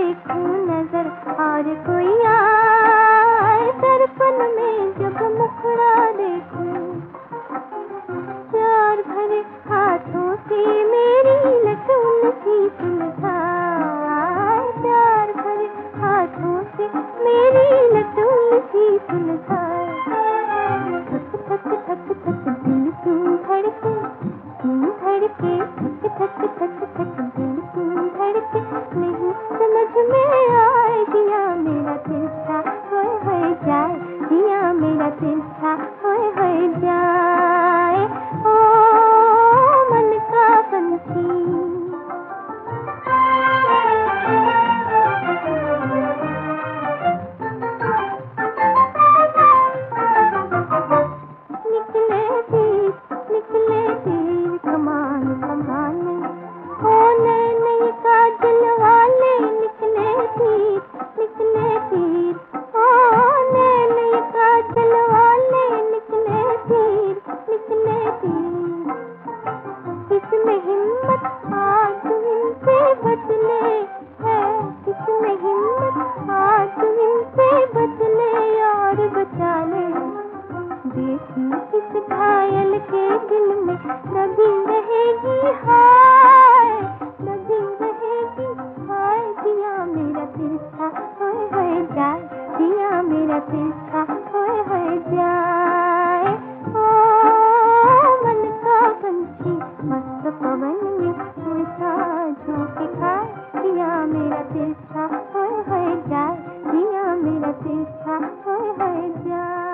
देखूं नजर और कोई आए, दर्पण में जब मुखड़ा देखूं, प्यार भरे हाथों से मेरी लट उलझी सुलझाए, प्यार भरे हाथों से मेरी लट उलझी सुलझाए। थक थक थक थक दिल क्यों धड़के, क्यों धड़के, थक थक थक थक दिल क्यों धड़के, नहीं समझ में आए जिया मेरा तिरछा होए होए जाए, जिया मेरा तिरछा होए होए जाए। ओ मन का पंछी, निकले तीर कमान संभाले, ओ नैन काजल वाले, निकले तीर, ओ नैन काजल वाले, निकले तीर। किसमें हिम्मत आज इनसे बदले है, किसमें हिम्मत आज इनसे बदले और बचा ले, देखी किस घायल के दिल में लगी रहेगी हाय, लगी रहेगी हाय, जिया मेरा तिरछा होए होए जाए, जिया मेरा तिरछा होए होए जाए। ओ मन का पंछी मस्त पवन में उड़ता झोंके खाए, जिया मेरा तिरछा होए होए जाए, जिया मेरा तिरछा होए होए जाए।